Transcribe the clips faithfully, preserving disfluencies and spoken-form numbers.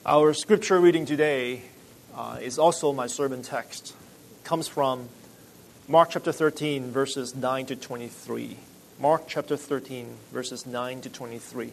Our scripture reading today uh, is also my sermon text. It comes from Mark chapter thirteen, verses nine to twenty-three. Mark chapter thirteen, verses nine to twenty-three.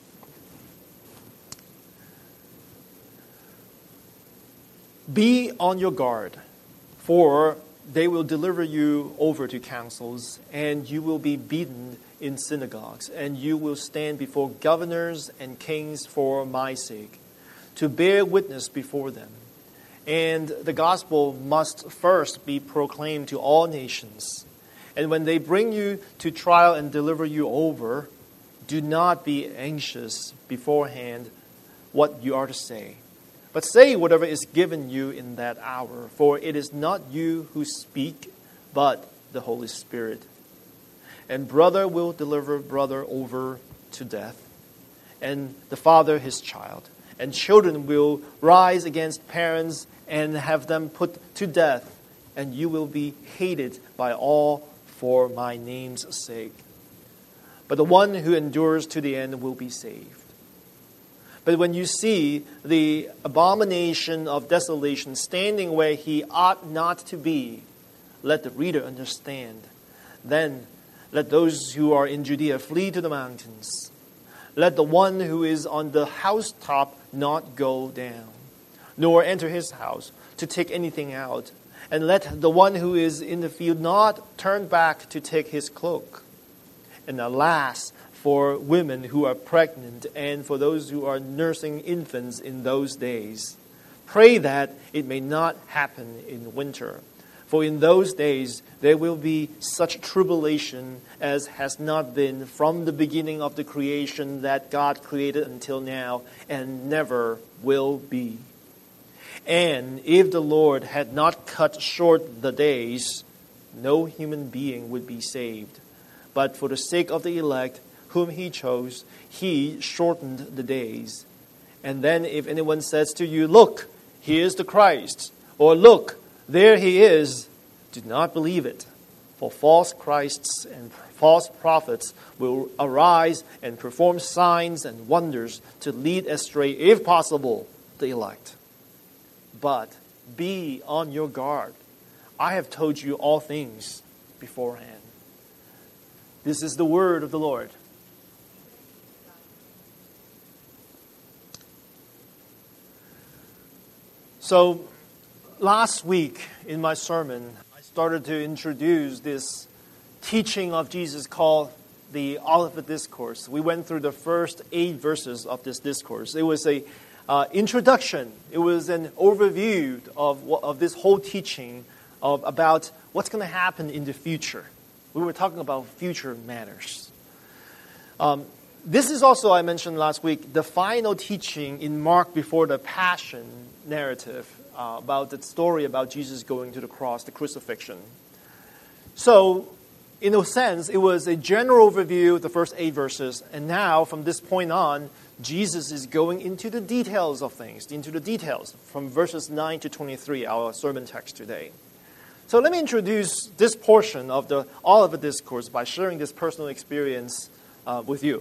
Be on your guard, for they will deliver you over to councils, and you will be beaten in synagogues, and you will stand before governors and kings for my sake, to bear witness before them. And the gospel must first be proclaimed to all nations. And when they bring you to trial and deliver you over, do not be anxious beforehand what you are to say. But say whatever is given you in that hour, for it is not you who speak, but the Holy Spirit. And brother will deliver brother over to death, and the father his child. And children will rise against parents and have them put to death, and you will be hated by all for my name's sake. But the one who endures to the end will be saved. But when you see the abomination of desolation standing where he ought not to be, let the reader understand. Then let those who are in Judea flee to the mountains. Let the one who is on the housetop not go down, nor enter his house to take anything out. And let the one who is in the field not turn back to take his cloak. And alas, for women who are pregnant and for those who are nursing infants in those days. Pray that it may not happen in winter. For in those days there will be such tribulation as has not been from the beginning of the creation that God created until now, and never will be. And if the Lord had not cut short the days, no human being would be saved. But for the sake of the elect, whom he chose, he shortened the days. And then if anyone says to you, "Look, here is the Christ," or "Look, there he is," do not believe it. For false Christs and false prophets will arise and perform signs and wonders to lead astray, if possible, the elect. But be on your guard. I have told you all things beforehand. This is the word of the Lord. So, last week in my sermon, I started to introduce this teaching of Jesus called the Olivet Discourse. We went through the first eight verses of this discourse. It was a uh, introduction. It was an overview of of this whole teaching of about what's going to happen in the future. We were talking about future matters. Um, This is also, I mentioned last week, the final teaching in Mark before the Passion narrative uh, about the story about Jesus going to the cross, the crucifixion. So, in a sense, it was a general overview of the first eight verses. And now, from this point on, Jesus is going into the details of things, into the details, from verses nine to twenty-three, our sermon text today. So let me introduce this portion of the Olivet Discourse by sharing this personal experience uh, with you.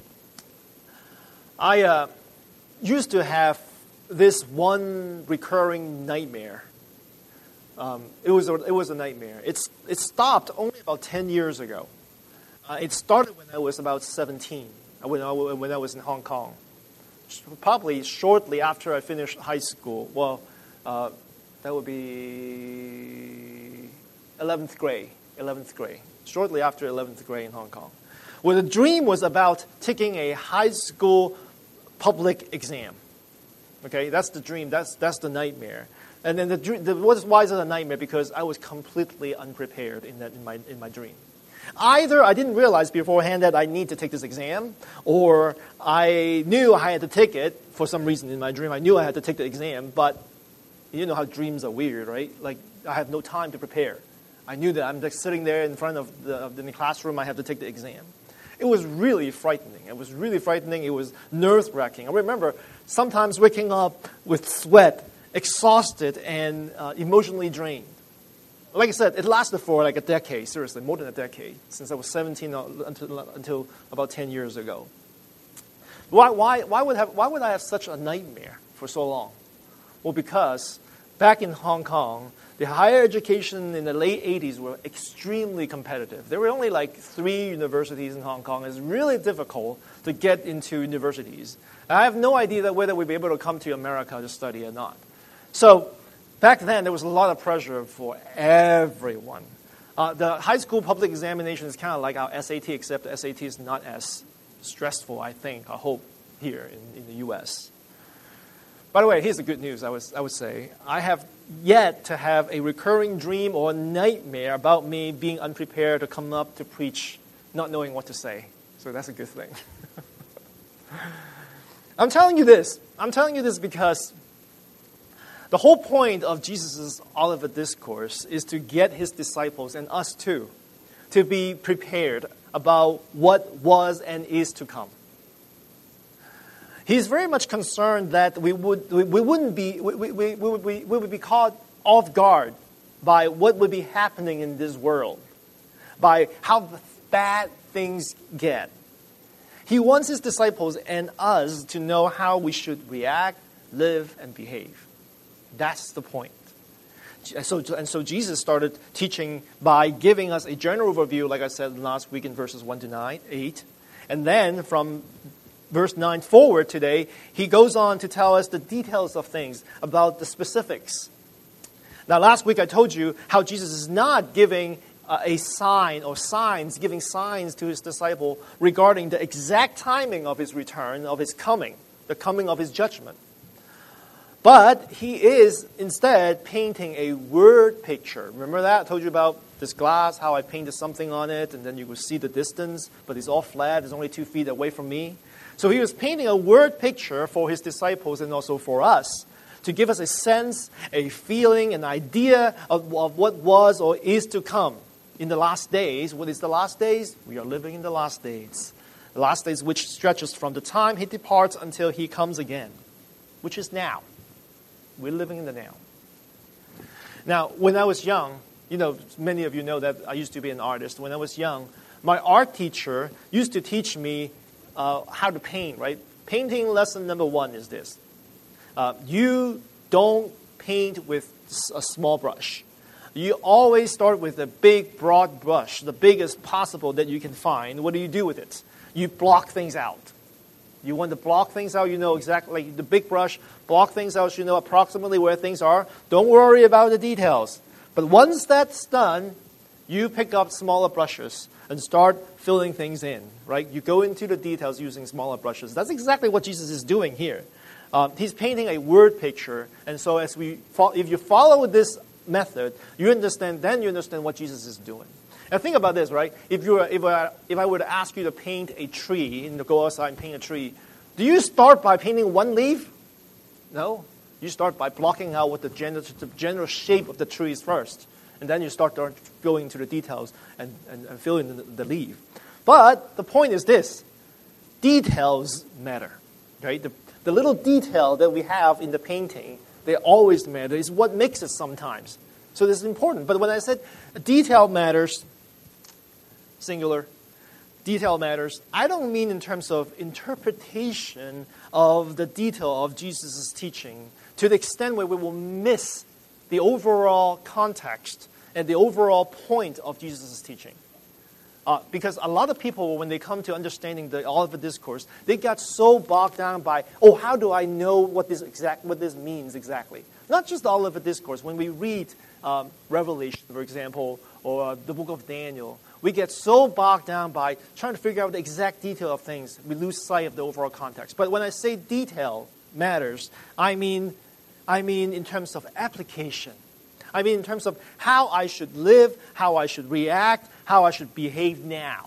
I uh, used to have this one recurring nightmare. Um, it was a, it was a nightmare. It's it stopped only about ten years ago. Uh, it started when I was about seventeen, when I, when I was in Hong Kong. Probably shortly after I finished high school. Well, uh, that would be eleventh grade. eleventh grade. Shortly after eleventh grade in Hong Kong. Well, the dream was about taking a high school public exam. Okay, that's the dream. That's that's the nightmare. And then the, the why is it a nightmare? Because I was completely unprepared in that in my in my dream. Either I didn't realize beforehand that I need to take this exam, or I knew I had to take it for some reason in my dream. I knew I had to take the exam, but you know how dreams are weird, right? Like I have no time to prepare. I knew that I'm like sitting there in front of the, of the classroom. I have to take the exam. It was really frightening. It was really frightening. It was nerve-wracking. I remember sometimes waking up with sweat, exhausted, and uh, emotionally drained. Like I said, it lasted for like a decade, seriously, more than a decade, since I was seventeen until, until about ten years ago. Why, why, why, would have, why would I have such a nightmare for for so long? Well, because back in Hong Kong, the higher education in the late eighties were extremely competitive. There were only like three universities in Hong Kong. It's really difficult to get into universities. I have no idea that whether we'd be able to come to America to study or not. So back then, there was a lot of pressure for everyone. Uh, the high school public examination is kind of like our S A T, except the S A T is not as stressful, I think, I hope, here in, in the U S. By the way, here's the good news, I, was, I would say. I have yet to have a recurring dream or nightmare about me being unprepared to come up to preach, not knowing what to say. So that's a good thing. I'm telling you this. I'm telling you this because the whole point of Jesus' Olivet Discourse is to get his disciples, and us too, to be prepared about what was and is to come. He's very much concerned that we would we, we wouldn't be we, we, we, would be, we would be caught off guard by what would be happening in this world, by how bad things get. He wants his disciples and us to know how we should react, live, and behave. That's the point. So, and so Jesus started teaching by giving us a general overview, like I said last week in verses one to nine, eight. And then from verse nine forward today, he goes on to tell us the details of things, about the specifics. Now, last week I told you how Jesus is not giving uh, a sign or signs, giving signs to his disciple regarding the exact timing of his return, of his coming, the coming of his judgment. But he is instead painting a word picture. Remember that? I told you about this glass, how I painted something on it, and then you could see the distance, but it's all flat. It's only two feet away from me. So he was painting a word picture for his disciples and also for us to give us a sense, a feeling, an idea of, of what was or is to come in the last days. What is the last days? We are living in the last days. The last days which stretches from the time he departs until he comes again, which is now. We're living in the now. Now, when I was young, you know, many of you know that I used to be an artist. When I was young, my art teacher used to teach me uh, how to paint, right? Painting lesson number one is this. Uh, you don't paint with a small brush. You always start with a big, broad brush, the biggest possible that you can find. What do you do with it? You block things out. You want to block things out, you know exactly, like the big brush, block things out, you know approximately where things are. Don't worry about the details. But once that's done, you pick up smaller brushes and start filling things in, right? You go into the details using smaller brushes. That's exactly what Jesus is doing here. Um, he's painting a word picture, and so as we, fo- if you follow this method, you understand, then you understand what Jesus is doing. Now think about this, right? If you were, if I, if I were to ask you to paint a tree, and to go outside and paint a tree, do you start by painting one leaf? No. You start by blocking out what the general, the general shape of the tree is first. And then you start going into the details and, and, and fill in the, the leaf. But the point is this. Details matter, right? The, the little detail that we have in the painting, they always matter. It's what makes it sometimes. So this is important. But when I said detail matters, singular, detail matters, I don't mean in terms of interpretation of the detail of Jesus' teaching to the extent where we will miss the overall context and the overall point of Jesus' teaching. Uh, because a lot of people, when they come to understanding the Olivet Discourse, they get so bogged down by, oh, how do I know what this exact what this means exactly? Not just the Olivet Discourse. When we read um, Revelation, for example, or the book of Daniel, we get so bogged down by trying to figure out the exact detail of things, we lose sight of the overall context. But when I say detail matters, I mean, I mean in terms of application. I mean in terms of how I should live, how I should react, how I should behave now.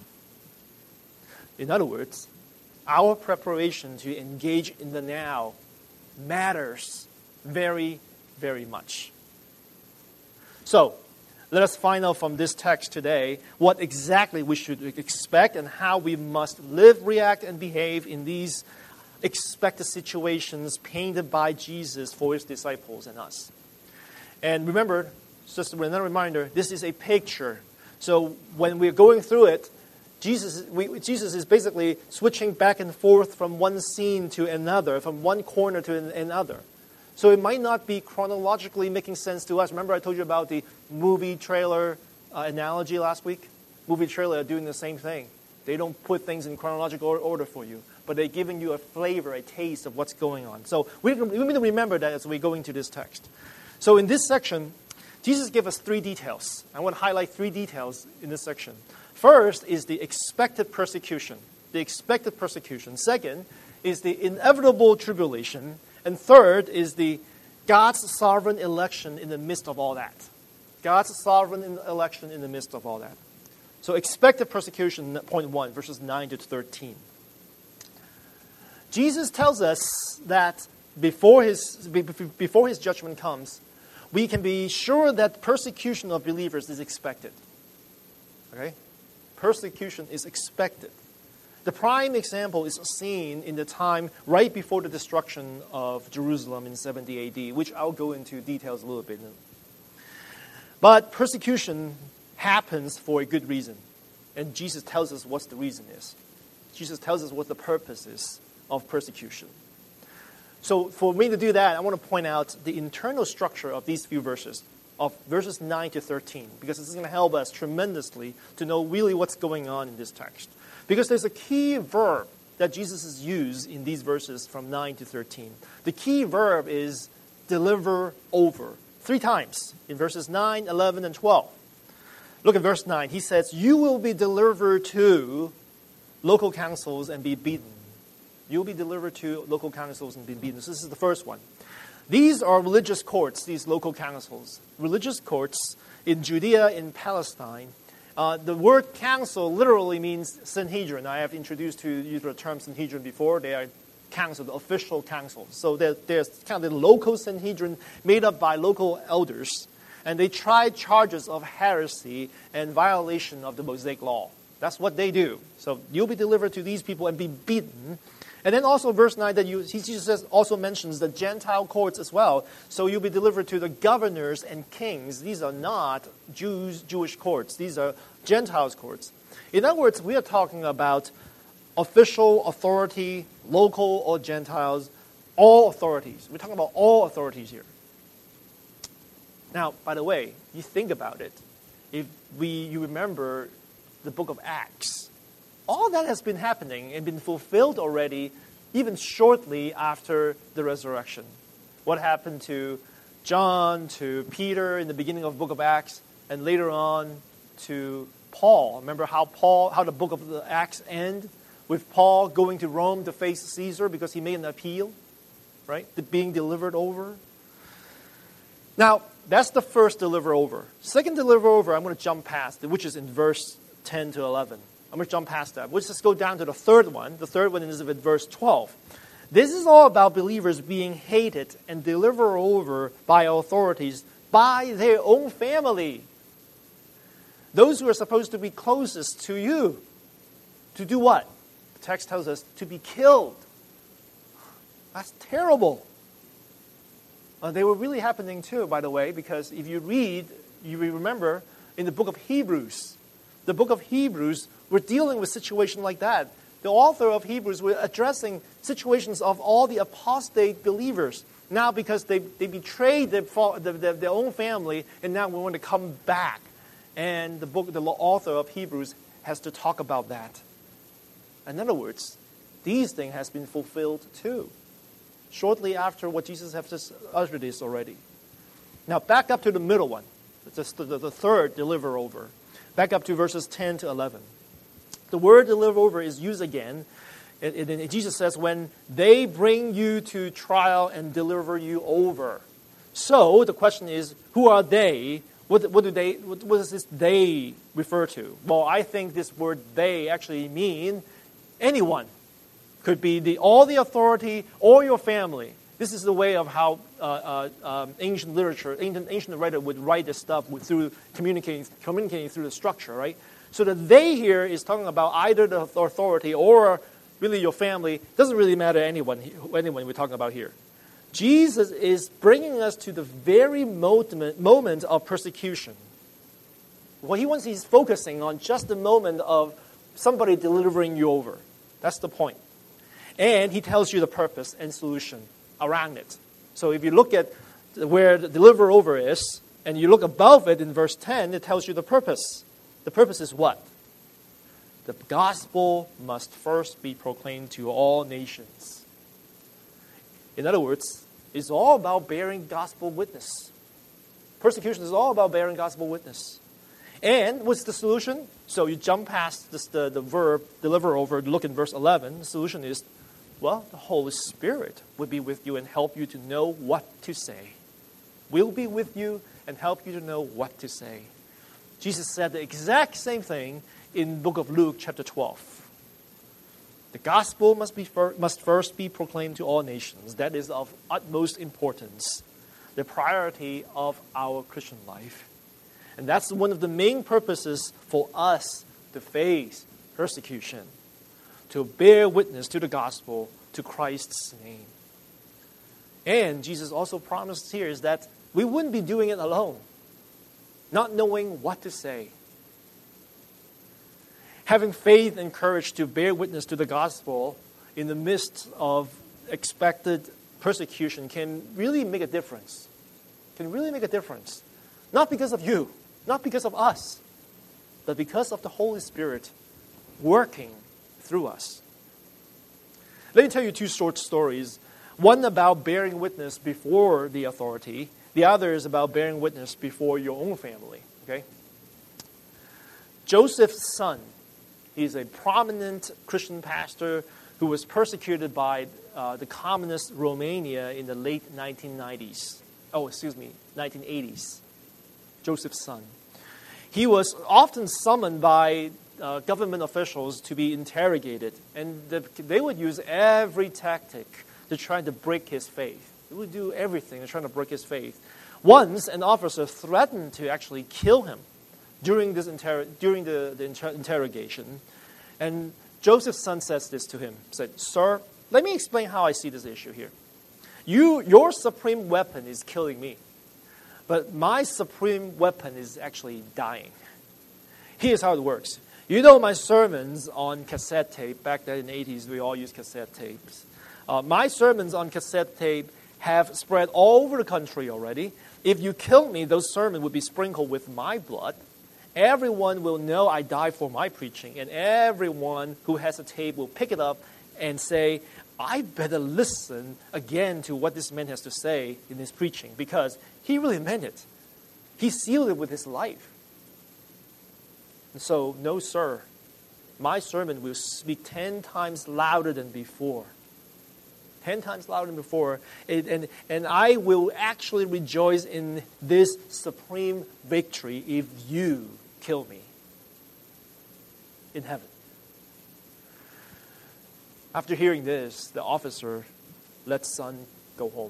In other words, our preparation to engage in the now matters very, very much. So, let us find out from this text today what exactly we should expect and how we must live, react, and behave in these expected situations painted by Jesus for his disciples and us. And remember, just another reminder, this is a picture. So when we're going through it, Jesus, we, Jesus is basically switching back and forth from one scene to another, from one corner to an, another. So it might not be chronologically making sense to us. Remember I told you about the movie trailer uh, analogy last week? Movie trailer are doing the same thing. They don't put things in chronological order for you, but they're giving you a flavor, a taste of what's going on. So we, we need to remember that as we go into this text. So in this section, Jesus gave us three details. I want to highlight three details in this section. First is the expected persecution. The expected persecution. Second is the inevitable tribulation. And third is the God's sovereign election in the midst of all that. God's sovereign election in the midst of all that. So expected persecution, point one, verses nine to thirteen. Jesus tells us that before his, before his judgment comes, we can be sure that persecution of believers is expected. Okay? Persecution is expected. The prime example is seen in the time right before the destruction of Jerusalem in seventy A D, which I'll go into details a little bit. But persecution happens for a good reason. And Jesus tells us what the reason is. Jesus tells us what the purpose is of persecution. So for me to do that, I want to point out the internal structure of these few verses, of verses nine to thirteen, because this is going to help us tremendously to know really what's going on in this text. Because there's a key verb that Jesus has used in these verses from nine to thirteen. The key verb is deliver over, three times in verses nine, eleven, and twelve. Look at verse nine. He says, you will be delivered to local councils and be beaten. You'll be delivered to local councils and be beaten. So this is the first one. These are religious courts, these local councils. Religious courts in Judea, in Palestine. Uh, the word council literally means Sanhedrin. I have introduced to you the term Sanhedrin before. They are council, the official council. So there, there's kind of the local Sanhedrin made up by local elders. And they tried charges of heresy and violation of the Mosaic law. That's what they do. So you'll be delivered to these people and be beaten. And then also verse nine, that you, he says, also mentions the Gentile courts as well. So you'll be delivered to the governors and kings. These are not Jews, Jewish courts. These are Gentiles' courts. In other words, we are talking about official authority, local or Gentiles, all authorities. We're talking about all authorities here. Now, by the way, you think about it. If we, you remember the book of Acts, all that has been happening and been fulfilled already, even shortly after the resurrection. What happened to John, to Peter in the beginning of the book of Acts, and later on to Paul. Remember how Paul, how the book of the Acts end with Paul going to Rome to face Caesar because he made an appeal, right? The being delivered over. Now, that's the first deliver over. Second deliver over, I'm going to jump past, which is in verse ten to eleven. I'm going to jump past that. Let's just go down to the third one. The third one is in verse twelve. This is all about believers being hated and delivered over by authorities, by their own family. Those who are supposed to be closest to you. To do what? The text tells us to be killed. That's terrible. Uh, they were really happening too, by the way, because if you read, you remember in the book of Hebrews, the book of Hebrews, we're dealing with situations like that. The author of Hebrews were addressing situations of all the apostate believers. Now because they, they betrayed their, their, their own family, and now we want to come back. And the book, the author of Hebrews has to talk about that. In other words, these things has been fulfilled too. Shortly after what Jesus has just uttered this already. Now back up to the middle one. It's the, the, the third deliver over. Back up to verses ten to eleven. The word deliver over is used again. It, it, it, Jesus says, when they bring you to trial and deliver you over. So the question is, who are they? What, what do they? What, what does this they refer to? Well, I think this word they actually mean anyone. Could be the all the authority or your family. This is the way of how uh, uh, um, ancient literature, ancient, ancient writer would write this stuff with, through communicating, communicating through the structure, right? So the they here is talking about either the authority or really your family. Doesn't really matter anyone, anyone we're talking about here. Jesus is bringing us to the very moment, moment of persecution. What he wants, he's focusing on just the moment of somebody delivering you over. That's the point. And he tells you the purpose and solution around it. So if you look at where the deliver over is, and you look above it in verse ten, it tells you the purpose. The purpose is what? The gospel must first be proclaimed to all nations. In other words, it's all about bearing gospel witness. Persecution is all about bearing gospel witness. And what's the solution? So you jump past this, the, the verb, deliver over, look in verse eleven. The solution is, well, the Holy Spirit will be with you and help you to know what to say. Will be with you and help you to know what to say. Jesus said the exact same thing in the book of Luke, chapter twelve. The gospel must be fir- must first be proclaimed to all nations. That is of utmost importance, the priority of our Christian life. And that's one of the main purposes for us to face persecution, to bear witness to the gospel, to Christ's name. And Jesus also promised here is that we wouldn't be doing it alone, not knowing what to say. Having faith and courage to bear witness to the gospel in the midst of expected persecution can really make a difference. Can really make a difference. Not because of you, not because of us, but because of the Holy Spirit working through us. Let me tell you two short stories. One about bearing witness before the authority. The other is about bearing witness before your own family. Okay? Joseph's son, he's a prominent Christian pastor who was persecuted by uh, the communist Romania in the late nineteen nineties. Oh, excuse me, nineteen eighties. Joseph's son. He was often summoned by uh, government officials to be interrogated, and the, they would use every tactic to try to break his faith. They would do everything to try to break his faith. Once, an officer threatened to actually kill him during this inter- during the, the inter- interrogation. And Joseph's son says this to him, said, "Sir, let me explain how I see this issue here. You, your supreme weapon is killing me, but my supreme weapon is actually dying. Here's how it works. You know my sermons on cassette tape, back then in the eighties, we all used cassette tapes. Uh, my sermons on cassette tape have spread all over the country already. If you kill me, those sermons would be sprinkled with my blood. Everyone will know I died for my preaching, and everyone who has a tape will pick it up and say, I better listen again to what this man has to say in his preaching, because he really meant it. He sealed it with his life. And so, no, sir, my sermon will speak ten times louder than before. Ten times louder than before. It, and, and I will actually rejoice in this supreme victory if you kill me in heaven." After hearing this, the officer let son go home.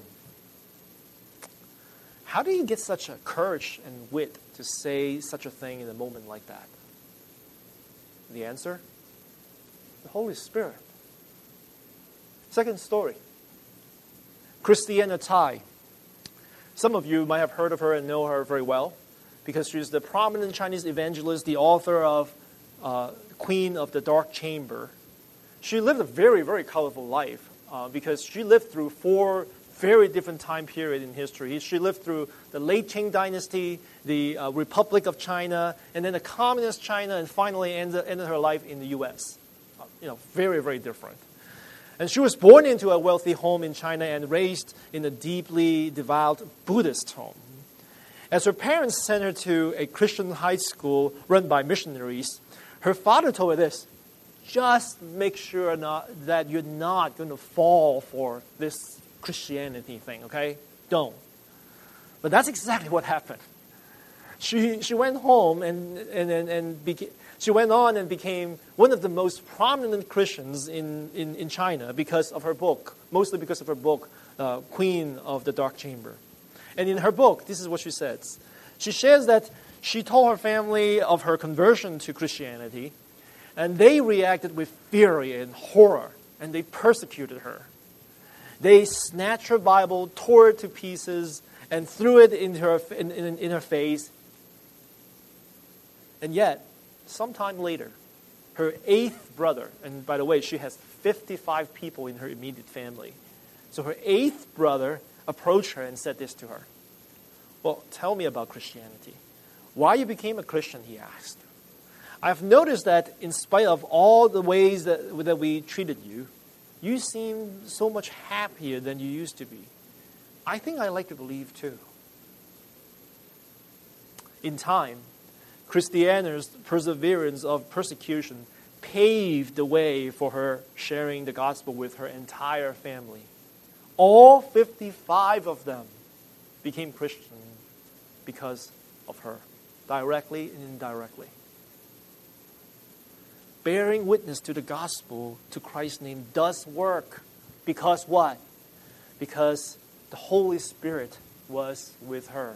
How do you get such a courage and wit to say such a thing in a moment like that? The answer? The Holy Spirit. Second story. Christiana Tai. Some of you might have heard of her and know her very well because she's the prominent Chinese evangelist, the author of uh, Queen of the Dark Chamber. She lived a very, very colorful life uh, because she lived through four very different time periods in history. She lived through the late Qing dynasty, the uh, Republic of China, and then the communist China, and finally ended, ended her life in the U S. Uh, you know, very, very different. And she was born into a wealthy home in China and raised in a deeply devout Buddhist home. As her parents sent her to a Christian high school run by missionaries, her father told her this: just make sure not, that you're not going to fall for this Christianity thing, okay? Don't. But that's exactly what happened. She she went home and and and, and beca- she went on and became one of the most prominent Christians in, in, in China because of her book, mostly because of her book, uh, Queen of the Dark Chamber. And in her book, this is what she says. She shares that she told her family of her conversion to Christianity, and they reacted with fury and horror, and they persecuted her. They snatched her Bible, tore it to pieces, and threw it into her, in, in, in her face. And yet, sometime later, her eighth brother, and by the way, she has fifty-five people in her immediate family. So her eighth brother approached her and said this to her. Well, tell me about Christianity. Why you became a Christian, he asked. I've noticed that in spite of all the ways that, that we treated you, you seem so much happier than you used to be. I think I like to believe too. In time, Christiana's perseverance of persecution paved the way for her sharing the gospel with her entire family. All fifty-five of them became Christian because of her, directly and indirectly. Bearing witness to the gospel, to Christ's name, does work. Because what? Because the Holy Spirit was with her.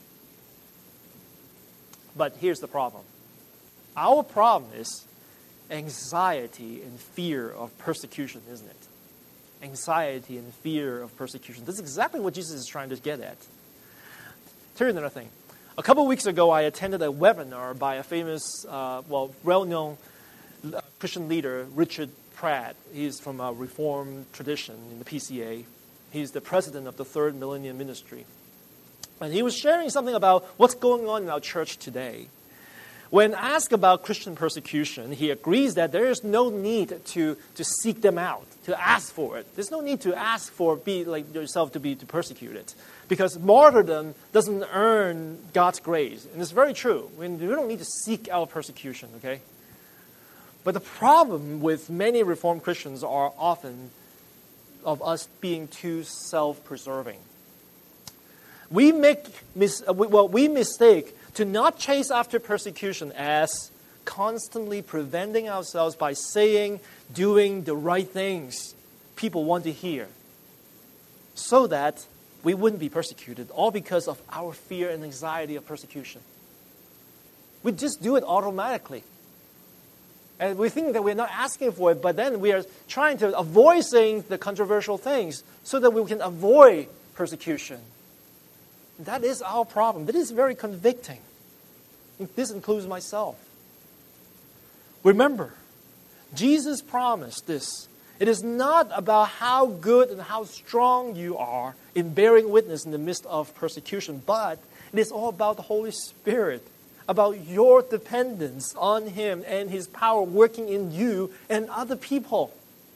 But here's the problem. Our problem is anxiety and fear of persecution, isn't it? Anxiety and fear of persecution. That's exactly what Jesus is trying to get at. Tell you another thing. A couple of weeks ago, I attended a webinar by a famous, uh, well, well-known Christian leader, Richard Pratt. He's from a Reformed tradition in the P C A. He's the president of the Third Millennium Ministry. And he was sharing something about what's going on in our church today. When asked about Christian persecution, he agrees that there is no need to, to seek them out, to ask for it. There's no need to ask for be like yourself to be to persecuted, because martyrdom doesn't earn God's grace, and it's very true. We don't need to seek out persecution, okay? But the problem with many Reformed Christians are often of us being too self-preserving. We make mis- well, we mistake to not chase after persecution as constantly preventing ourselves by saying, doing the right things people want to hear, so that we wouldn't be persecuted, all because of our fear and anxiety of persecution. We just do it automatically. And we think that we're not asking for it, but then we are trying to avoid saying the controversial things so that we can avoid persecution. That is our problem. That is very convicting. This includes myself. Remember, Jesus promised this. It is not about how good and how strong you are in bearing witness in the midst of persecution, but it is all about the Holy Spirit, about your dependence on Him and His power working in you and other people.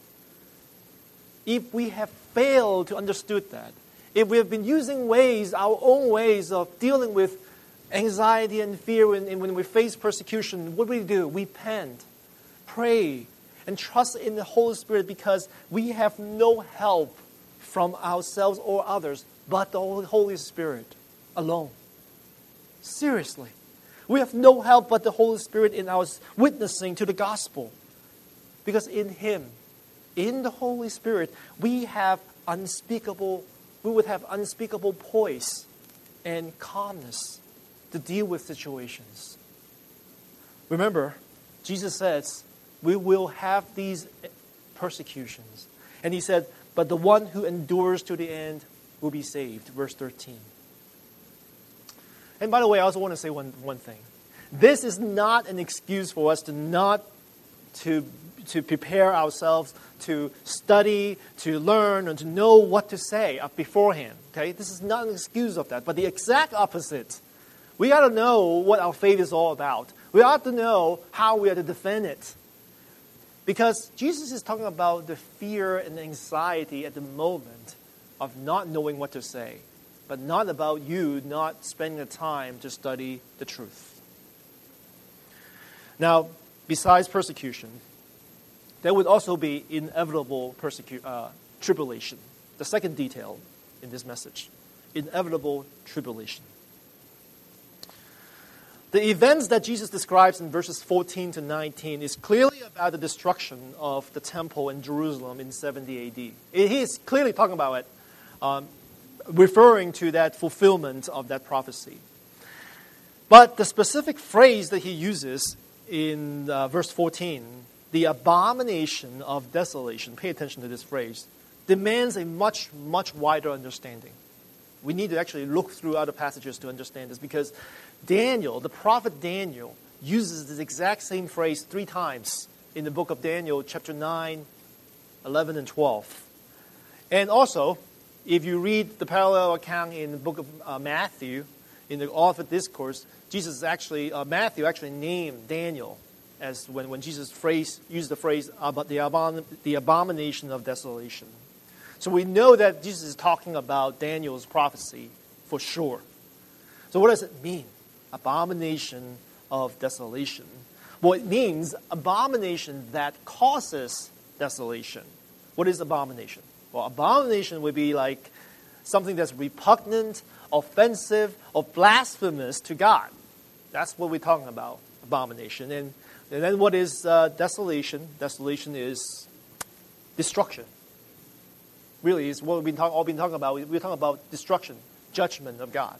If we have failed to understand that, if we have been using ways, our own ways of dealing with anxiety and fear when, when we face persecution, what do we do? We repent, pray, and trust in the Holy Spirit, because we have no help from ourselves or others but the Holy Spirit alone. Seriously. We have no help but the Holy Spirit in our witnessing to the gospel. Because in Him, in the Holy Spirit, we have unspeakable, we would have unspeakable poise and calmness to deal with situations. Remember, Jesus says, we will have these persecutions. And He said, but the one who endures to the end will be saved. Verse thirteen. And by the way, I also want to say one, one thing. This is not an excuse for us to not to, to prepare ourselves to study, to learn, and to know what to say beforehand. Okay? This is not an excuse of that, but the exact opposite. We got to know what our faith is all about. We ought to know how we are to defend it. Because Jesus is talking about the fear and anxiety at the moment of not knowing what to say, but not about you not spending the time to study the truth. Now, besides persecution, there would also be inevitable persecu- uh, tribulation. The second detail in this message, inevitable tribulation. The events that Jesus describes in verses fourteen to nineteen is clearly about the destruction of the temple in Jerusalem in seventy A D. He is clearly talking about it, um, referring to that fulfillment of that prophecy. But the specific phrase that he uses in uh, verse fourteen, the abomination of desolation, pay attention to this phrase, demands a much, much wider understanding. We need to actually look through other passages to understand this, because Daniel, the prophet Daniel, uses this exact same phrase three times in the book of Daniel, chapter nine, eleven, and twelve. And also, if you read the parallel account in the book of uh, Matthew, in the Olivet Discourse, Jesus actually, uh, Matthew actually named Daniel as when, when Jesus phrase, used the phrase about the, abom- the abomination of desolation. So we know that Jesus is talking about Daniel's prophecy for sure. So what does it mean? Abomination of desolation. Well, it means abomination that causes desolation. What is abomination? Well, abomination would be like something that's repugnant, offensive, or blasphemous to God. That's what we're talking about, abomination. And, and then what is uh, desolation? Desolation is destruction. Really, is what we've been talk, all been talking about. We're talking about destruction, judgment of God.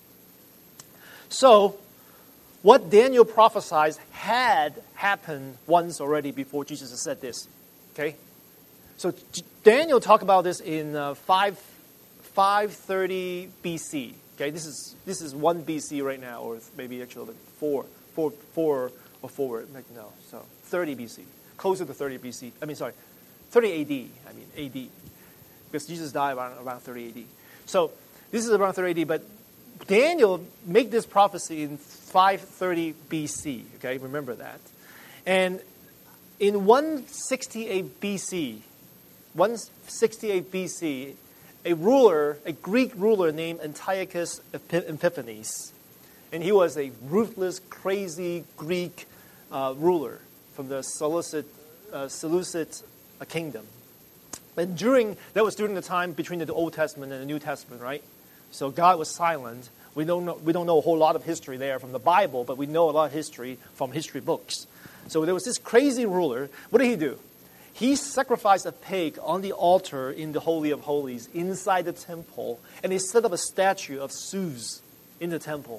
So, what Daniel prophesied had happened once already before Jesus has said this. Okay? So, Daniel talked about this in uh, five, five thirty B C. Okay, this is this is one B C right now, or maybe actually like four, four, four or forward. No, so thirty B C, closer to thirty B C. I mean, sorry, thirty A D. I mean A D, because Jesus died around around thirty A D. So this is around thirty A D, but Daniel made this prophecy in five thirty B C. Okay, remember that. And in one sixty-eight B C, one sixty-eight B C, a ruler, a Greek ruler named Antiochus Epiphanes. And he was a ruthless, crazy Greek uh, ruler from the Seleucid, uh, Seleucid uh, kingdom. And during, that was during the time between the Old Testament and the New Testament, right? So God was silent. We don't know, we don't know a whole lot of history there from the Bible, but we know a lot of history from history books. So there was this crazy ruler. What did he do? He sacrificed a pig on the altar in the Holy of Holies inside the temple, and he set up a statue of Zeus in the temple.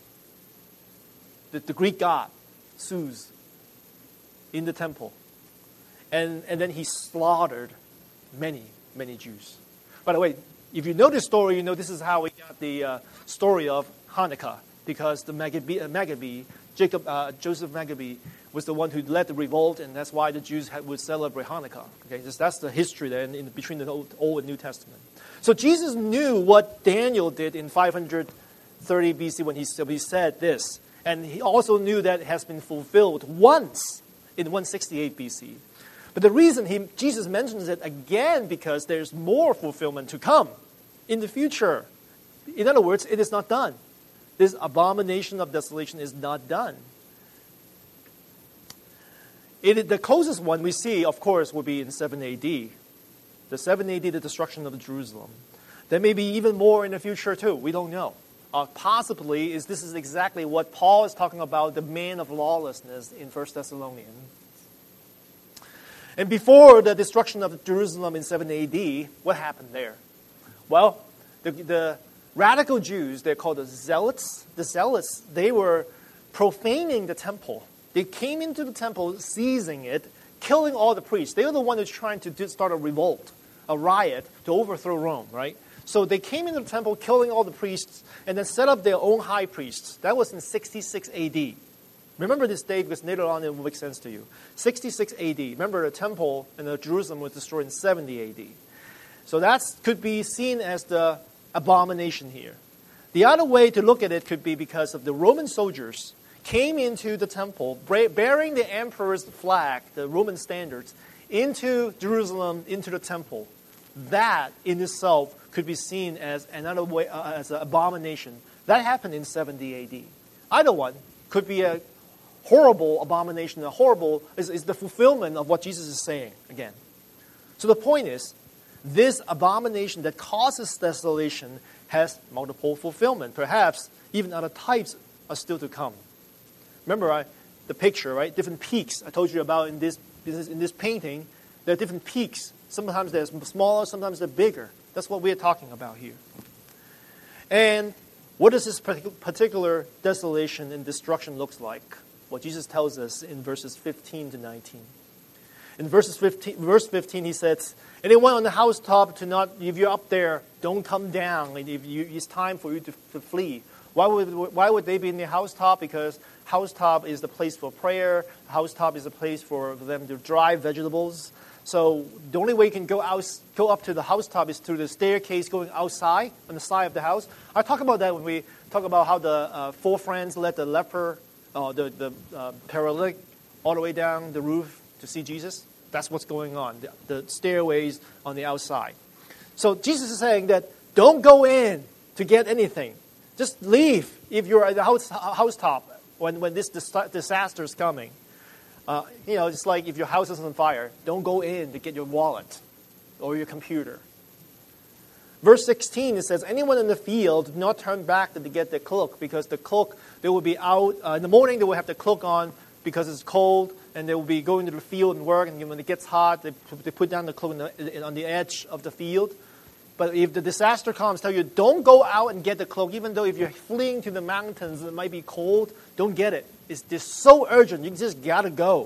The, the Greek god, Zeus, in the temple. And, and then he slaughtered many, many Jews. By the way, if you know this story, you know this is how we got the uh, story of Hanukkah, because the Maccabee, uh, Maccabee Jacob, uh, Joseph Maccabee, was the one who led the revolt, and that's why the Jews had, would celebrate Hanukkah. Okay, just, that's the history there in, in between the Old, Old and New Testament. So Jesus knew what Daniel did in five thirty B C when he, he said this, and he also knew that it has been fulfilled once in one sixty-eight B C. But the reason he, Jesus mentions it again because there's more fulfillment to come in the future. In other words, it is not done. This abomination of desolation is not done. It, the closest one we see, of course, will be in seven A D. The seven A D, the destruction of Jerusalem. There may be even more in the future too. We don't know. Uh, possibly, is this is exactly what Paul is talking about, the man of lawlessness in First Thessalonians. And before the destruction of Jerusalem in seven A D, what happened there? Well, the, the radical Jews, they're called the Zealots. The Zealots, they were profaning the temple. They came into the temple, seizing it, killing all the priests. They were the one who's trying to do, start a revolt, a riot, to overthrow Rome, right? So they came into the temple, killing all the priests, and then set up their own high priests. That was in sixty-six A D. Remember this date because later on it will make sense to you. sixty-six A D. Remember the temple and the Jerusalem was destroyed in seventy A D. So that could be seen as the abomination here. The other way to look at it could be because of the Roman soldiers came into the temple, bearing the emperor's flag, the Roman standards, into Jerusalem, into the temple. That in itself could be seen as another way, uh, as an abomination. That happened in seventy A D. Either one could be a horrible abomination. A horrible is, is the fulfillment of what Jesus is saying again. So the point is, this abomination that causes desolation has multiple fulfillment. Perhaps even other types are still to come. Remember right, the picture, right? Different peaks I told you about in this, in this painting. There are different peaks. Sometimes they're smaller, sometimes they're bigger. That's what we're talking about here. And what does this particular desolation and destruction looks like? Well, Jesus tells us in verses fifteen to nineteen. In verses fifteen, verse fifteen, he says, anyone on the housetop to not, if you're up there, don't come down. And if you, it's time for you to, to flee. Why would, why would they be in the housetop? Because housetop is the place for prayer. Housetop is a place for them to dry vegetables. So the only way you can go out, go up to the housetop is through the staircase going outside on the side of the house. I talk about that when we talk about how the uh, four friends led the leper, uh, the, the uh, paralytic, all the way down the roof to see Jesus. That's what's going on. The, the stairways on the outside. So Jesus is saying that don't go in to get anything. Just leave if you're at the house, housetop when, when this dis- disaster is coming. Uh, you know, it's like if your house is on fire, don't go in to get your wallet or your computer. Verse sixteen, it says, anyone in the field do not turn back to get their cloak, because the cloak, they will be out, uh, in the morning they will have the cloak on because it's cold, and they will be going to the field and work, and when it gets hot, they, they put down the cloak in the, on the edge of the field. But if the disaster comes, tell you, don't go out and get the cloak, even though if you're fleeing to the mountains, it might be cold, don't get it. It's just so urgent, you just got to go.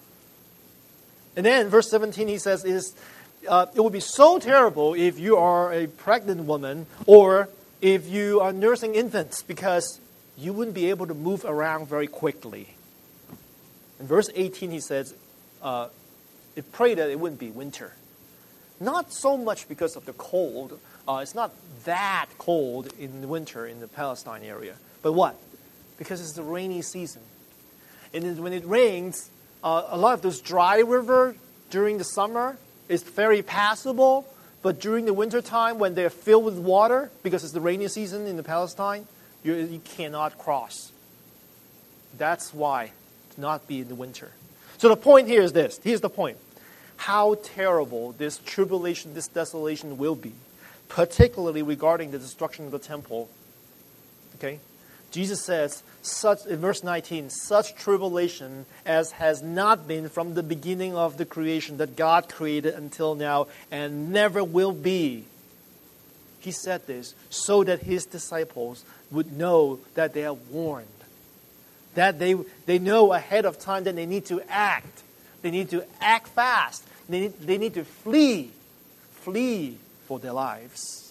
And then verse seventeen, he says, is uh, it would be so terrible if you are a pregnant woman or if you are nursing infants, because you wouldn't be able to move around very quickly. In verse eighteen, he says, uh, pray that it wouldn't be winter. Not so much because of the cold. Uh, it's not that cold in the winter in the Palestine area. But what? Because it's the rainy season. And when it rains, uh, a lot of those dry rivers during the summer is very passable. But during the winter time, when they're filled with water, because it's the rainy season in the Palestine, you, you cannot cross. That's why to not be in the winter. So the point here is this. Here's the point. How terrible this tribulation, this desolation will be, particularly regarding the destruction of the temple. Okay? Jesus says, such in verse nineteen, such tribulation as has not been from the beginning of the creation that God created until now and never will be. He said this so that his disciples would know that they are warned. That they, they know ahead of time that they need to act. They need to act fast. They need, they need to flee. Flee for their lives.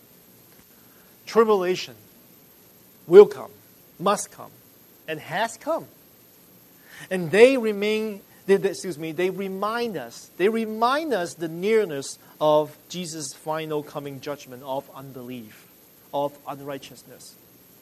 Tribulation will come, must come, and has come. And they remain, they, they, excuse me, they remind us, they remind us the nearness of Jesus' final coming judgment of unbelief, of unrighteousness.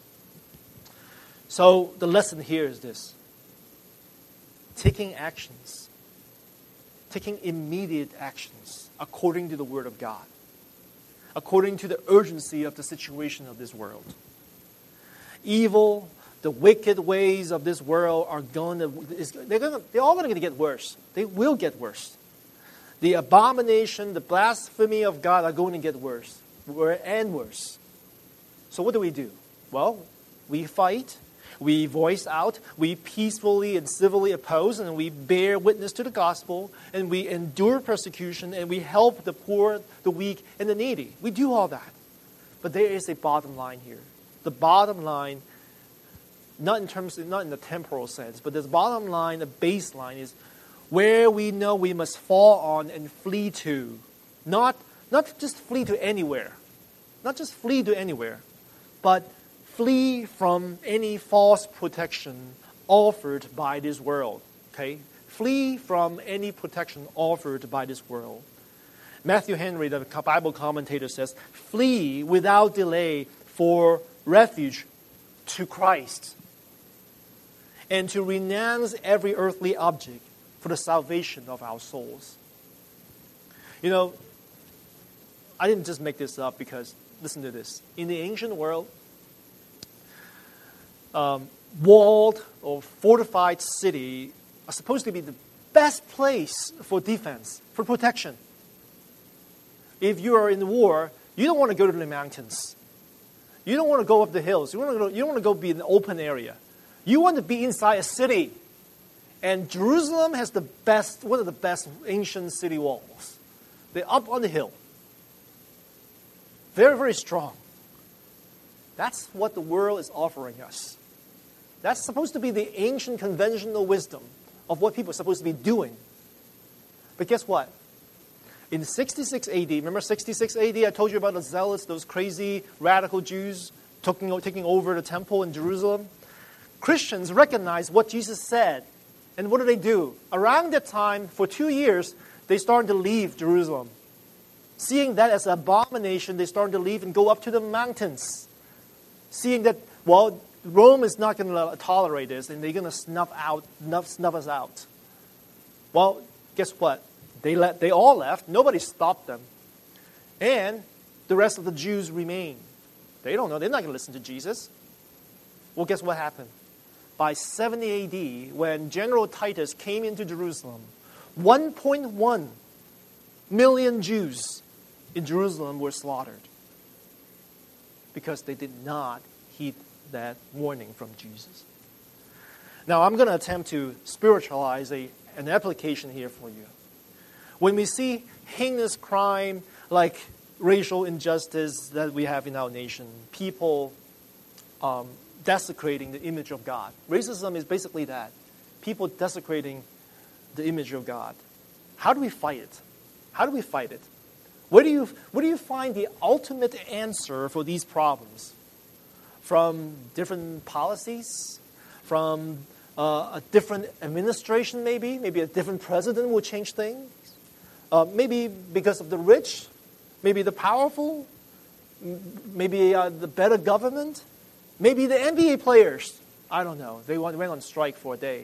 So the lesson here is this. Taking actions. Taking immediate actions according to the Word of God. According to the urgency of the situation of this world. Evil, the wicked ways of this world are going to, they're, going to, they're all going to get worse. They will get worse. The abomination, the blasphemy of God are going to get worse and worse. So what do we do? Well, we fight. We voice out, we peacefully and civilly oppose, and we bear witness to the gospel, and we endure persecution, and we help the poor, the weak, and the needy. We do all that. But there is a bottom line here. The bottom line, not in terms of, not in the temporal sense, but the bottom line, the baseline is where we know we must fall on and flee to. Not, not just flee to anywhere. Not just flee to anywhere, but flee from any false protection offered by this world. Okay? Flee from any protection offered by this world. Matthew Henry, the Bible commentator, says, flee without delay for refuge to Christ and to renounce every earthly object for the salvation of our souls. You know, I didn't just make this up because, listen to this. In the ancient world, Um, walled or fortified city are supposed to be the best place for defense, for protection. If you are in the war, you don't want to go to the mountains. You don't want to go up the hills. You, want to go, you don't want to go be in an open area. You want to be inside a city. And Jerusalem has the best, one of the best ancient city walls. They're up on the hill. Very, very strong. That's what the world is offering us. That's supposed to be the ancient conventional wisdom of what people are supposed to be doing. But guess what? In sixty-six A D, remember sixty-six A D, I told you about the zealots, those crazy radical Jews taking, taking over the temple in Jerusalem? Christians recognize what Jesus said. And what do they do? Around that time, for two years, they started to leave Jerusalem. Seeing that as an abomination, they started to leave and go up to the mountains. Seeing that, well, Rome is not going to tolerate this, and they're going to snuff out, snuff, snuff us out. Well, guess what? They let, they all left. Nobody stopped them. And the rest of the Jews remain. They don't know. They're not going to listen to Jesus. Well, guess what happened? By seventy A D, when General Titus came into Jerusalem, one point one million Jews in Jerusalem were slaughtered because they did not heed that warning from Jesus. Now, I'm going to attempt to spiritualize a, an application here for you. When we see heinous crime like racial injustice that we have in our nation, people um, desecrating the image of God. Racism is basically that. People desecrating the image of God. How do we fight it? How do we fight it? Where do you, where do you find the ultimate answer for these problems? From different policies? From uh, a different administration maybe? Maybe a different president will change things? Uh, maybe because of the rich? Maybe the powerful? Maybe uh, the better government? Maybe the N B A players? I don't know. They went on strike for a day.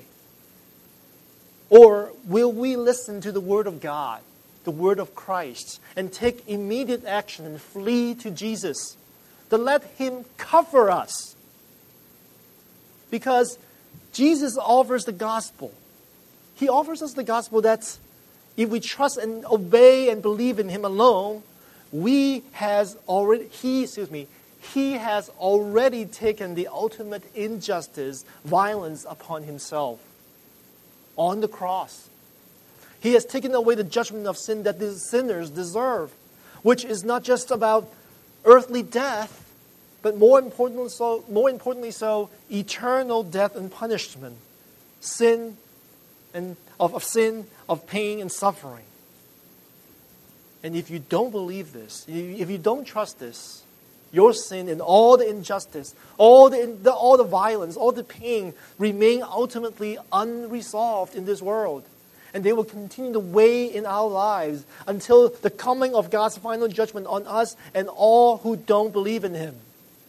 Or will we listen to the Word of God, the Word of Christ, and take immediate action and flee to Jesus? To let Him cover us. Because Jesus offers the gospel. He offers us the gospel that if we trust and obey and believe in Him alone, we has already, He, excuse me, He has already taken the ultimate injustice, violence upon Himself on the cross. He has taken away the judgment of sin that the sinners deserve, which is not just about earthly death, but more importantly so, more importantly so, eternal death and punishment, sin and of, of sin, of pain and suffering. And if you don't believe this, if you don't trust this, your sin and all the injustice, all the, the all the violence, all the pain remain ultimately unresolved in this world. And they will continue to weigh in our lives until the coming of God's final judgment on us and all who don't believe in Him.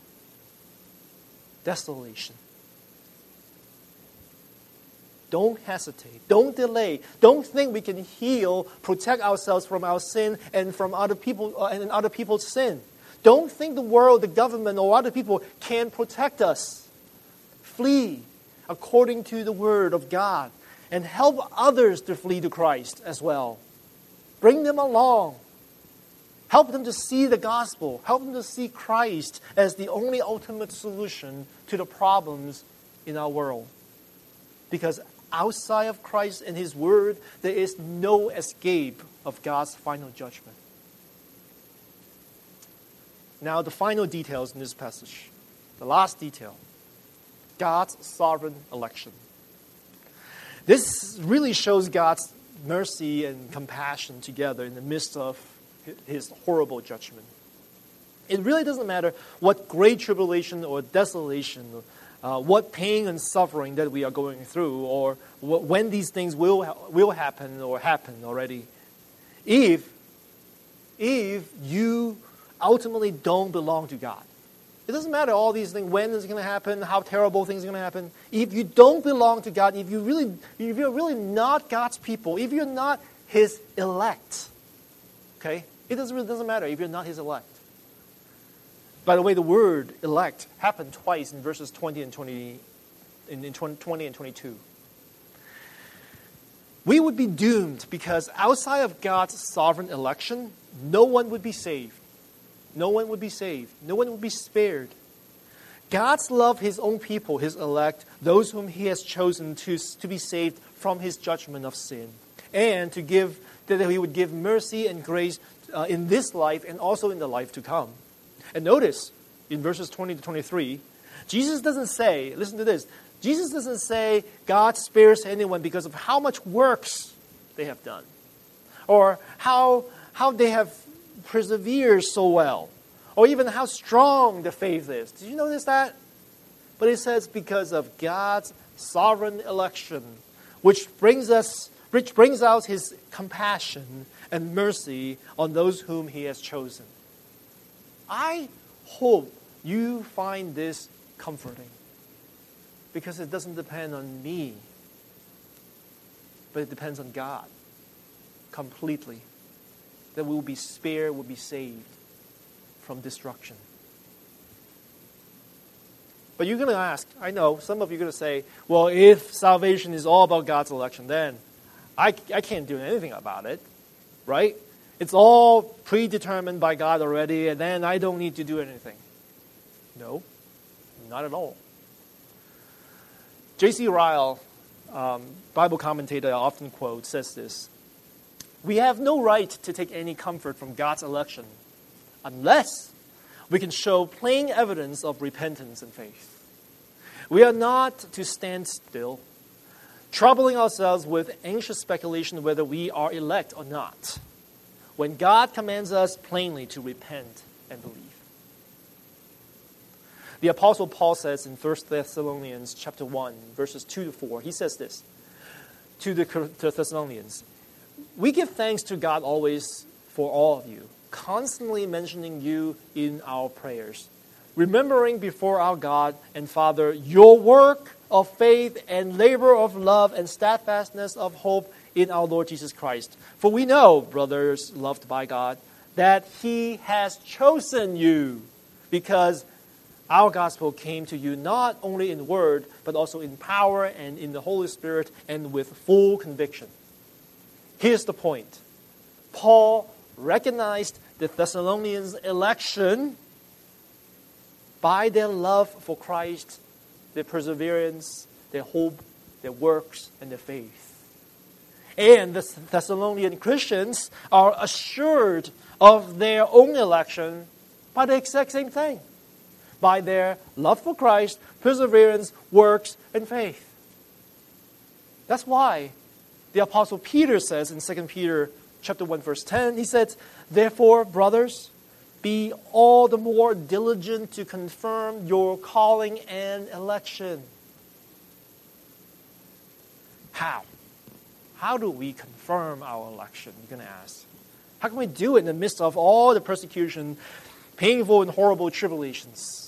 Desolation. Don't hesitate. Don't delay. Don't think we can heal, protect ourselves from our sin and from other people uh, and other people's sin. Don't think the world, the government, or other people can protect us. Flee according to the Word of God and help others to flee to Christ as well. Bring them along. Help them to see the gospel. Help them to see Christ as the only ultimate solution to the problems in our world. Because outside of Christ and His Word, there is no escape of God's final judgment. Now, the final details in this passage. The last detail. God's sovereign election. This really shows God's mercy and compassion together in the midst of His horrible judgment. It really doesn't matter what great tribulation or desolation, uh, what pain and suffering that we are going through, or wh- when these things will will happen or happen already. If, if you ultimately don't belong to God, it doesn't matter all these things, when it's going to happen, how terrible things are going to happen. If you don't belong to God, if you really, if you're really not God's people, if you're not His elect, okay, it doesn't really doesn't matter if you're not His elect. By the way, the word elect happened twice in verses twenty and twenty, in, in twenty and twenty-two. We would be doomed because outside of God's sovereign election, no one would be saved. No one would be saved. No one would be spared. God's love His own people, His elect, those whom He has chosen to, to be saved from His judgment of sin, and to give that He would give mercy and grace uh, in this life and also in the life to come. And notice in verses twenty to twenty-three, Jesus doesn't say, listen to this, Jesus doesn't say God spares anyone because of how much works they have done, or how how they have persevered so well, or even how strong the faith is. Did you notice that? but it says because of God's sovereign election, which brings us, which brings out His compassion and mercy on those whom He has chosen. I hope you find this comforting, because it doesn't depend on me, but it depends on God completely, that we will be spared, will be saved from destruction. But you're going to ask, I know, some of you are going to say, well, if salvation is all about God's election, then I, I can't do anything about it, right? It's all predetermined by God already, and then I don't need to do anything. No, not at all. J C Ryle, um, Bible commentator I often quote, says this: we have no right to take any comfort from God's election unless we can show plain evidence of repentance and faith. We are not to stand still, troubling ourselves with anxious speculation whether we are elect or not, when God commands us plainly to repent and believe. The Apostle Paul says in First Thessalonians chapter one, verses two to four, he says this to the to Thessalonians: we give thanks to God always for all of you, constantly mentioning you in our prayers, remembering before our God and Father your work of faith and labor of love and steadfastness of hope in our Lord Jesus Christ. For we know, brothers loved by God, that He has chosen you, because our gospel came to you not only in word, but also in power and in the Holy Spirit and with full conviction. Here's the point. Paul recognized the Thessalonians' election by their love for Christ, their perseverance, their hope, their works, and their faith. And the Thessalonian Christians are assured of their own election by the exact same thing, by their love for Christ, perseverance, works, and faith. That's why the Apostle Peter says in Second Peter chapter one, verse ten, he says, therefore, brothers, be all the more diligent to confirm your calling and election. How? How do we confirm our election? You're going to ask. How can we do it in the midst of all the persecution, painful and horrible tribulations?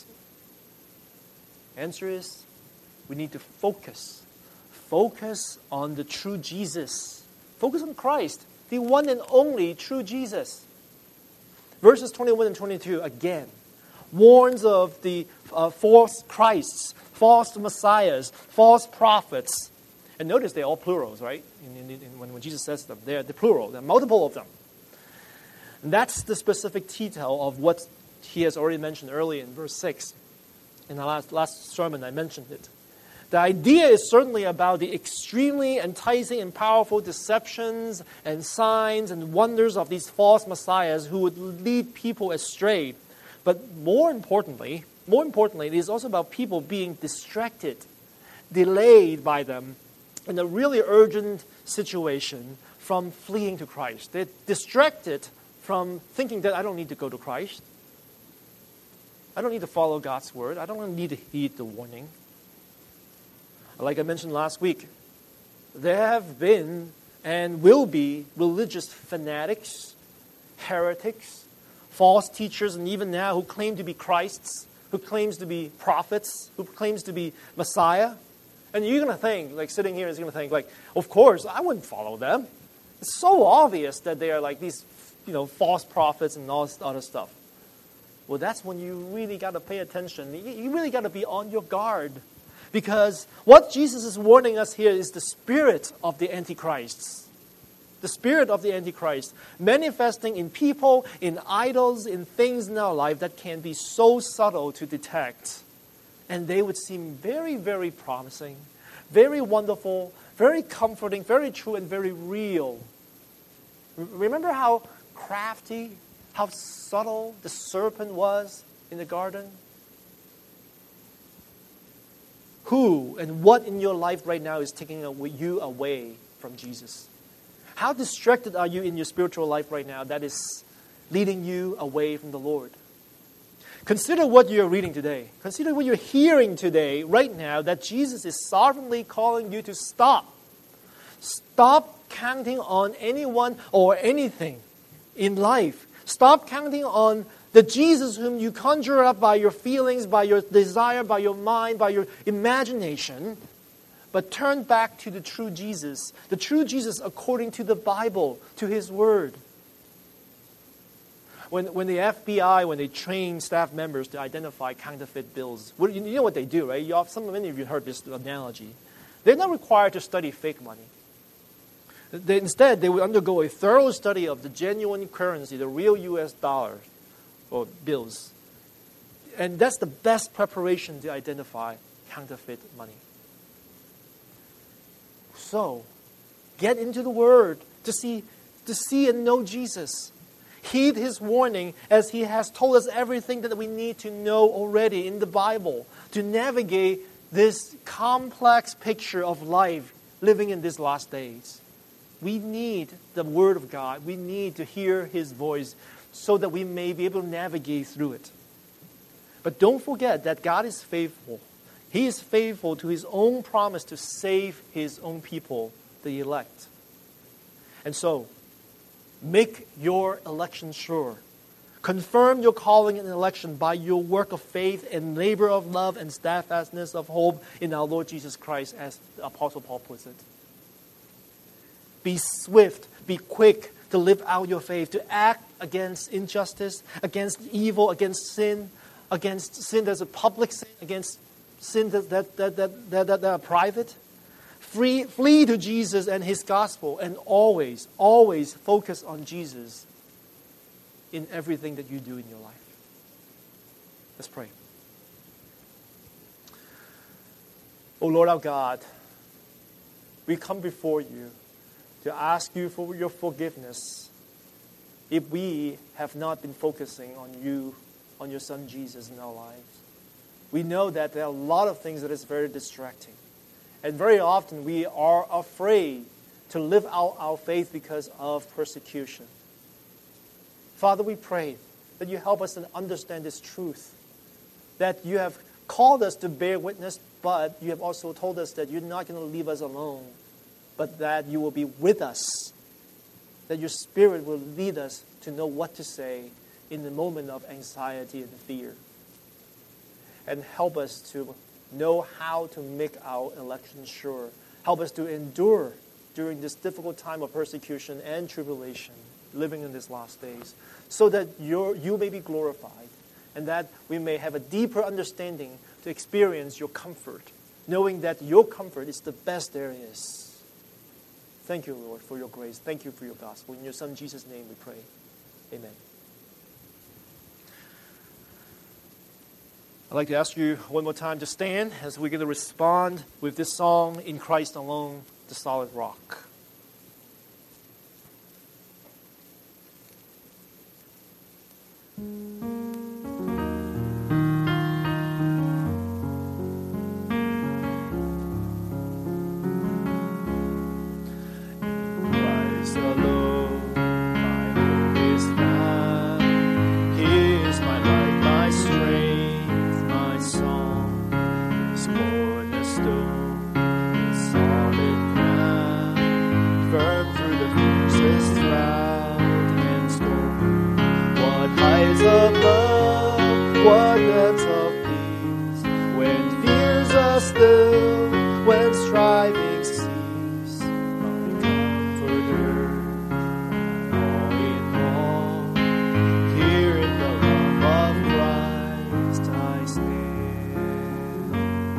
Answer is, we need to focus. Focus on the true Jesus. Focus on Christ, the one and only true Jesus. Verses twenty-one and twenty-two, again, warns of the uh, false Christs, false messiahs, false prophets. And notice they're all plurals, right? In, in, in, when, when Jesus says them, they're the plural. There are multiple of them. And that's the specific detail of what he has already mentioned earlier in verse six. In the last, last sermon, I mentioned it. The idea is certainly about the extremely enticing and powerful deceptions and signs and wonders of these false messiahs who would lead people astray. But more importantly, more importantly, it is also about people being distracted, delayed by them in a really urgent situation from fleeing to Christ. They're distracted from thinking that I don't need to go to Christ. I don't need to follow God's word. I don't need to heed the warning. Like I mentioned last week, there have been and will be religious fanatics, heretics, false teachers, and even now who claim to be Christs, who claims to be prophets, who claims to be Messiah. And you're going to think, like sitting here is going to think, like, of course, I wouldn't follow them. It's so obvious that they are like these, you know, false prophets and all this other stuff. Well, that's when you really got to pay attention. You really got to be on your guard. Because what Jesus is warning us here is the spirit of the Antichrists. The spirit of the Antichrist manifesting in people, in idols, in things in our life that can be so subtle to detect. And they would seem very, very promising, very wonderful, very comforting, very true, and very real. Remember how crafty, how subtle the serpent was in the garden? Who and what in your life right now is taking you away from Jesus? How distracted are you in your spiritual life right now that is leading you away from the Lord? Consider what you're reading today. Consider what you're hearing today, right now, that Jesus is sovereignly calling you to stop. Stop counting on anyone or anything in life. Stop counting on the Jesus whom you conjure up by your feelings, by your desire, by your mind, by your imagination, but turn back to the true Jesus, the true Jesus according to the Bible, to His Word. When, when the F B I, when they train staff members to identify counterfeit bills, what, you know what they do, right? You have, some, many of you heard this analogy. They're not required to study fake money. They, instead, they would undergo a thorough study of the genuine currency, the real U S dollar or bills. And that's the best preparation to identify counterfeit money. So, get into the Word to see, to see and know Jesus. Heed His warning as He has told us everything that we need to know already in the Bible to navigate this complex picture of life living in these last days. We need the Word of God. We need to hear His voice so that we may be able to navigate through it. But don't forget that God is faithful. He is faithful to His own promise to save His own people, the elect. And so, make your election sure. Confirm your calling and election by your work of faith and labor of love and steadfastness of hope in our Lord Jesus Christ, as the Apostle Paul puts it. Be swift, be quick to live out your faith, to act against injustice, against evil, against sin, against sin that's a public sin, against sin that, that, that, that, that, that are private. Free, flee to Jesus and His gospel, and always, always focus on Jesus in everything that you do in your life. Let's pray. Oh Lord our God, we come before you to ask you for your forgiveness if we have not been focusing on you, on your Son Jesus in our lives. We know that there are a lot of things that is very distracting. And very often we are afraid to live out our faith because of persecution. Father, we pray that you help us to understand this truth, that you have called us to bear witness, but you have also told us that you're not going to leave us alone, but that you will be with us, that your Spirit will lead us to know what to say in the moment of anxiety and fear. And help us to know how to make our election sure. Help us to endure during this difficult time of persecution and tribulation, living in these last days, so that your, you may be glorified, and that we may have a deeper understanding to experience your comfort, knowing that your comfort is the best there is. Thank you, Lord, for your grace. Thank you for your gospel. In your Son, Jesus' name, we pray. Amen. I'd like to ask you one more time to stand as we're going to respond with this song, In Christ Alone, the Solid Rock. Christ alone, my hope is found. He is my life, my strength, my song. His cornerstone, His solid ground, firm through the fiercest drought and storm. What heights of love, what depths of peace, when fears are still, when striving cease. My comforter, my all in all, here in the love of Christ I stand.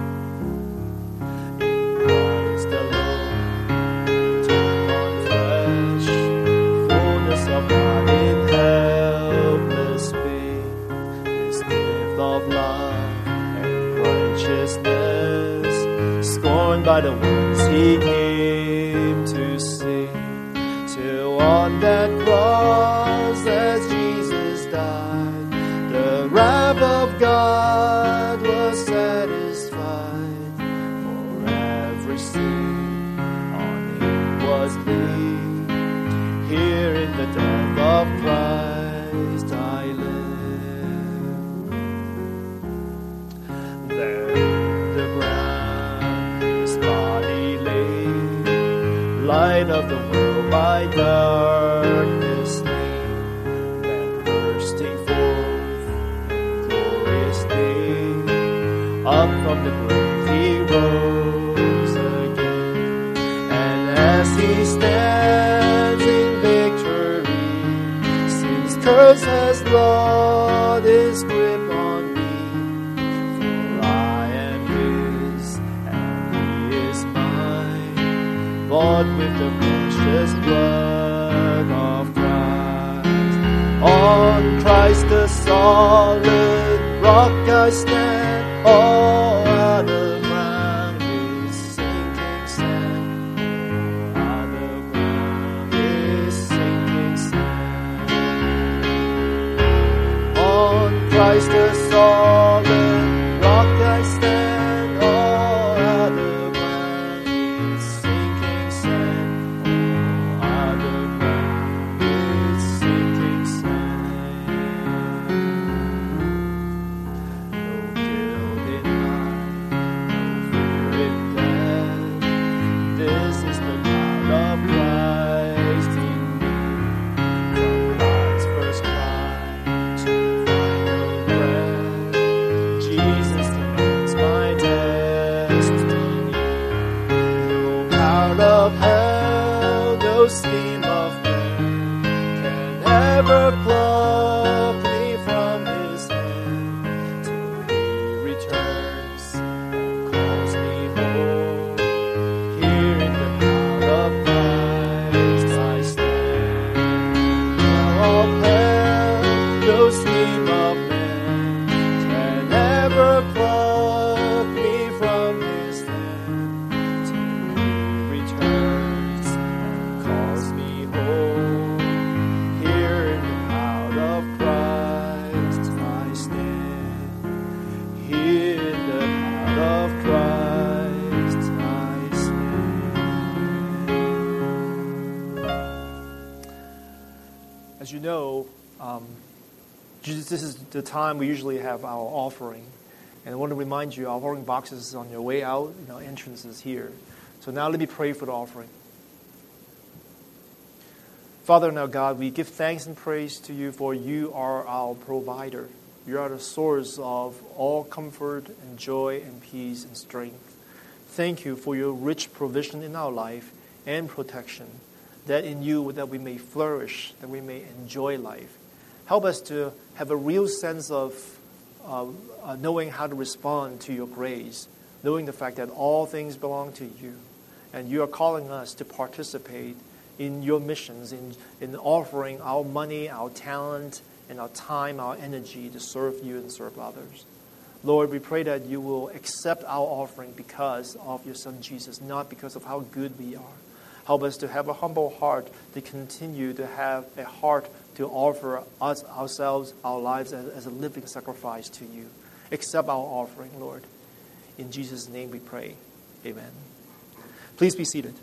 In Christ alone, torn flesh, fullness of God in helpless faith, His gift of love and righteousness, scorned by the ones He came to save. Till on that cross as Jesus died, the wrath of God was satisfied. For every sin on Him was laid. Here in the death of Christ I live. light of the world by darkness slain, that bursting forth glorious day, up from the grave he rose again. And as he stands in victory, sin's curse has lost its grip on me. For I am his, and he is mine, bought with the precious blood of Christ. On Christ the solid rock I stand, all other ground is sinking sand. All other ground is sinking sand. On Christ the solid rock I stand, all other ground is sinking sand. All other ground is sinking sand. No guilt in life, no fear in death. This is the cloud of Christ in me. From life's first cry to final breath, Jesus commands my destiny. No power of hell, no scheme of man can ever pluck me from his hand till he returns and calls me home. Here in the cloud of Christ I stand. Now of hell, no scheme of man can ever pluck me from his hand till he returns and calls me home. Here in the cloud of Christ I stand. Here in the cloud of Christ I stand. As you know, um, Jesus, this is the time we usually have our offering. And I want to remind you, our offering boxes is on your way out, and our entrance is here. So now let me pray for the offering. Father and our God, we give thanks and praise to you, for you are our provider. You are the source of all comfort and joy and peace and strength. Thank you for your rich provision in our life and protection, that in you that we may flourish, that we may enjoy life. Help us to have a real sense of uh, uh, knowing how to respond to your grace, knowing the fact that all things belong to you, and you are calling us to participate in your missions, in, in offering our money, our talent, and our time, our energy to serve you and serve others. Lord, we pray that you will accept our offering because of your Son Jesus, not because of how good we are. Help us to have a humble heart, to continue to have a heart to offer us, ourselves, our lives as, as a living sacrifice to you. Accept our offering, Lord. In Jesus' name we pray. Amen. Please be seated.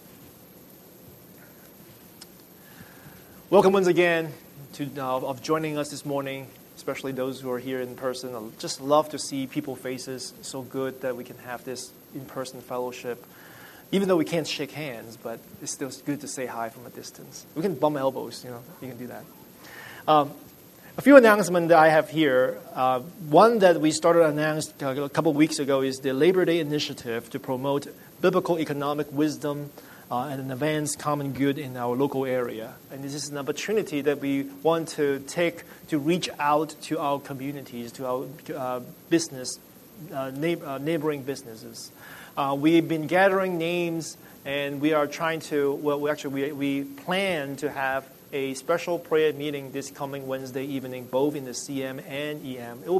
Welcome once again to uh, of joining us this morning, especially those who are here in person. I just love to see people's faces. It's so good that we can have this in-person fellowship. Even though we can't shake hands, but it's still good to say hi from a distance. We can bump elbows, you know, you can do that. Um, a few announcements that I have here. Uh, one that we started announced a couple of weeks ago is the Labor Day Initiative to promote biblical economic wisdom uh, and advance common good in our local area. And this is an opportunity that we want to take to reach out to our communities, to our uh, business, uh, neigh- uh, neighboring businesses. Uh, we've been gathering names, and we are trying to, well, we actually, we, we plan to have a special prayer meeting this coming Wednesday evening, both in the C M and E M. It will